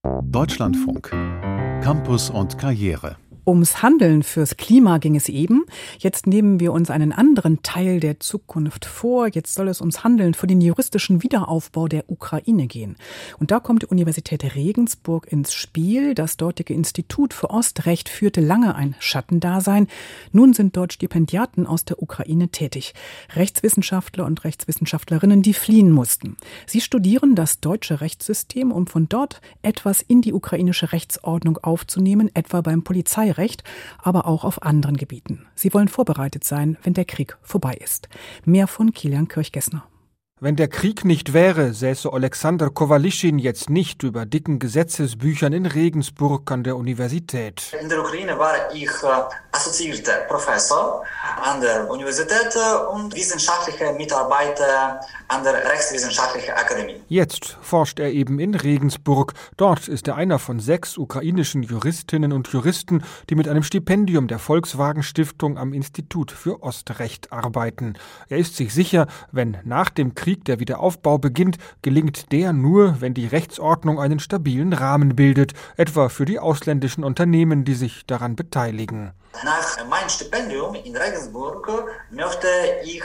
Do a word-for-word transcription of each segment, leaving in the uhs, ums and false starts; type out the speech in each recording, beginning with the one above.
Deutschlandfunk. Campus und Karriere. Ums Handeln fürs Klima ging es eben. Jetzt nehmen wir uns einen anderen Teil der Zukunft vor. Jetzt soll es ums Handeln für den juristischen Wiederaufbau der Ukraine gehen. Und da kommt die Universität Regensburg ins Spiel. Das dortige Institut für Ostrecht führte lange ein Schattendasein. Nun sind dort Stipendiaten aus der Ukraine tätig. Rechtswissenschaftler und Rechtswissenschaftlerinnen, die fliehen mussten. Sie studieren das deutsche Rechtssystem, um von dort etwas in die ukrainische Rechtsordnung aufzunehmen, etwa beim Polizeirecht, aber auch auf anderen Gebieten. Sie wollen vorbereitet sein, wenn der Krieg vorbei ist. Mehr von Kilian Kirch-Gessner. Wenn der Krieg nicht wäre, säße Alexander Kowalischin jetzt nicht über dicken Gesetzesbüchern in Regensburg an der Universität. In der Ukraine war ich äh, assoziierter Professor an der Universität und wissenschaftlicher Mitarbeiter an der Rechtswissenschaftlichen Akademie. Jetzt forscht er eben in Regensburg. Dort ist er einer von sechs ukrainischen Juristinnen und Juristen, die mit einem Stipendium der Volkswagen Stiftung am Institut für Ostrecht arbeiten. Er ist sich sicher, wenn nach dem Krieg der Wiederaufbau beginnt, gelingt der nur, wenn die Rechtsordnung einen stabilen Rahmen bildet, etwa für die ausländischen Unternehmen, die sich daran beteiligen. Nach meinem Stipendium in Regensburg möchte ich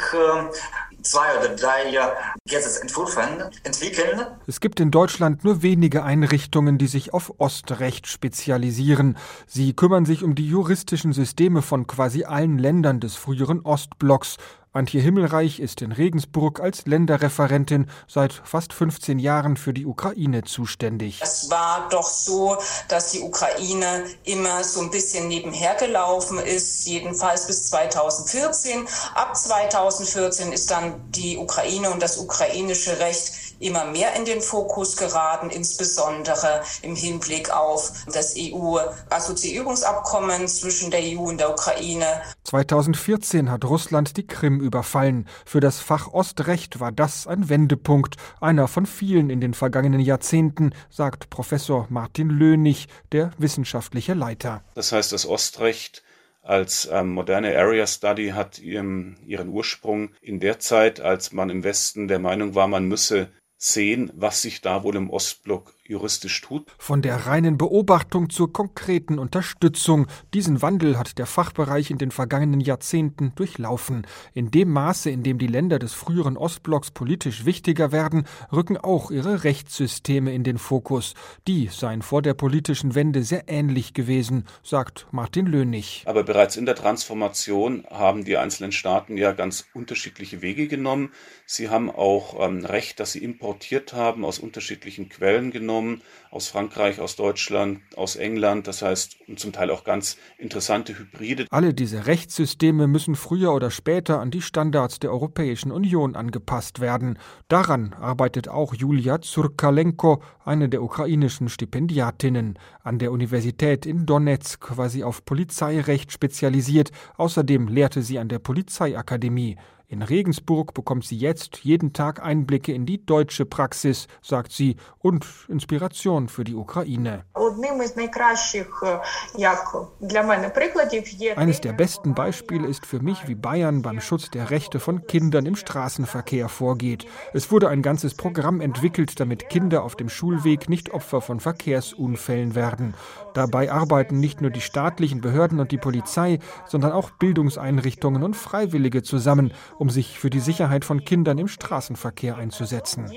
zwei oder drei Gesetzentwürfe entwickeln. Es gibt in Deutschland nur wenige Einrichtungen, die sich auf Ostrecht spezialisieren. Sie kümmern sich um die juristischen Systeme von quasi allen Ländern des früheren Ostblocks. Antje Himmelreich ist in Regensburg als Länderreferentin seit fast fünfzehn Jahren für die Ukraine zuständig. Es war doch so, dass die Ukraine immer so ein bisschen nebenher gelaufen ist, jedenfalls bis zweitausendvierzehn. Ab zweitausendvierzehn ist dann die Ukraine und das ukrainische Recht immer mehr in den Fokus geraten, insbesondere im Hinblick auf das E U-Assoziierungsabkommen zwischen der E U und der Ukraine. zweitausendvierzehn hat Russland die Krim überfallen. Für das Fach Ostrecht war das ein Wendepunkt, einer von vielen in den vergangenen Jahrzehnten, sagt Professor Martin Lönig, der wissenschaftliche Leiter. Das heißt, das Ostrecht als ähm, moderne Area Study hat ihren, ihren Ursprung in der Zeit, als man im Westen der Meinung war, man müsse sehen, was sich da wohl im Ostblock juristisch tut. Von der reinen Beobachtung zur konkreten Unterstützung. Diesen Wandel hat der Fachbereich in den vergangenen Jahrzehnten durchlaufen. In dem Maße, in dem die Länder des früheren Ostblocks politisch wichtiger werden, rücken auch ihre Rechtssysteme in den Fokus. Die seien vor der politischen Wende sehr ähnlich gewesen, sagt Martin Lönig. Aber bereits in der Transformation haben die einzelnen Staaten ja ganz unterschiedliche Wege genommen. Sie haben auch ähm, Recht, das sie importiert haben, aus unterschiedlichen Quellen genommen. Aus Frankreich, aus Deutschland, aus England, das heißt und zum Teil auch ganz interessante Hybride. Alle diese Rechtssysteme müssen früher oder später an die Standards der Europäischen Union angepasst werden. Daran arbeitet auch Julia Zurkalenko, eine der ukrainischen Stipendiatinnen. An der Universität in Donezk war sie auf Polizeirecht spezialisiert. Außerdem lehrte sie an der Polizeiakademie. In Regensburg bekommt sie jetzt jeden Tag Einblicke in die deutsche Praxis, sagt sie, und Inspiration für die Ukraine. Eines der besten Beispiele ist für mich, wie Bayern beim Schutz der Rechte von Kindern im Straßenverkehr vorgeht. Es wurde ein ganzes Programm entwickelt, damit Kinder auf dem Schulweg nicht Opfer von Verkehrsunfällen werden. Dabei arbeiten nicht nur die staatlichen Behörden und die Polizei, sondern auch Bildungseinrichtungen und Freiwillige zusammen, um sich für die Sicherheit von Kindern im Straßenverkehr einzusetzen.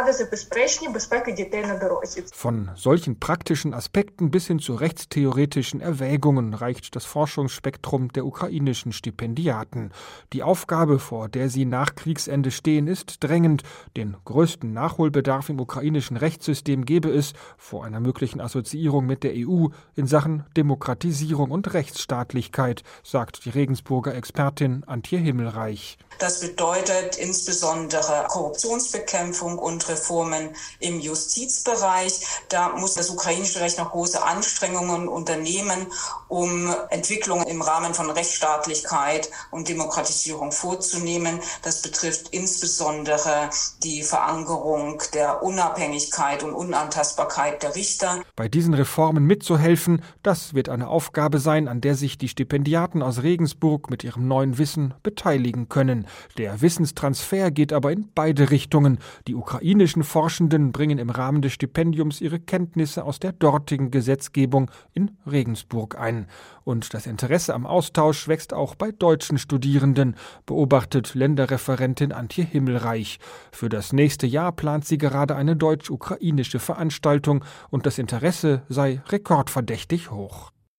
Von solchen praktischen Aspekten bis hin zu rechtstheoretischen Erwägungen reicht das Forschungsspektrum der ukrainischen Stipendiaten. Die Aufgabe, vor der sie nach Kriegsende stehen, ist drängend. Den größten Nachholbedarf im ukrainischen Rechtssystem gebe es, vor einer möglichen Assoziierung mit der E U, in Sachen Demokratisierung und Rechtsstaatlichkeit, sagt die Regensburger Expertin Antje Himmelreich. Das bedeutet insbesondere Korruptionsbekämpfung und Reformen im Justizbereich. Da muss das ukrainische Recht noch große Anstrengungen unternehmen, um Entwicklungen im Rahmen von Rechtsstaatlichkeit und Demokratisierung vorzunehmen. Das betrifft insbesondere die Verankerung der Unabhängigkeit und Unantastbarkeit der Richter. Bei diesen Reformen mitzuhelfen, das wird eine Aufgabe sein, an der sich die Stipendiaten aus Regensburg mit ihrem neuen Wissen beteiligen können. lernen. Der Wissenstransfer geht aber in beide Richtungen. Die ukrainischen Forschenden bringen im Rahmen des Stipendiums ihre Kenntnisse aus der dortigen Gesetzgebung in Regensburg ein. Und das Interesse am Austausch wächst auch bei deutschen Studierenden, beobachtet Länderreferentin Antje Himmelreich. Für das nächste Jahr plant sie gerade eine deutsch-ukrainische Veranstaltung und das Interesse sei rekordverdächtig hoch.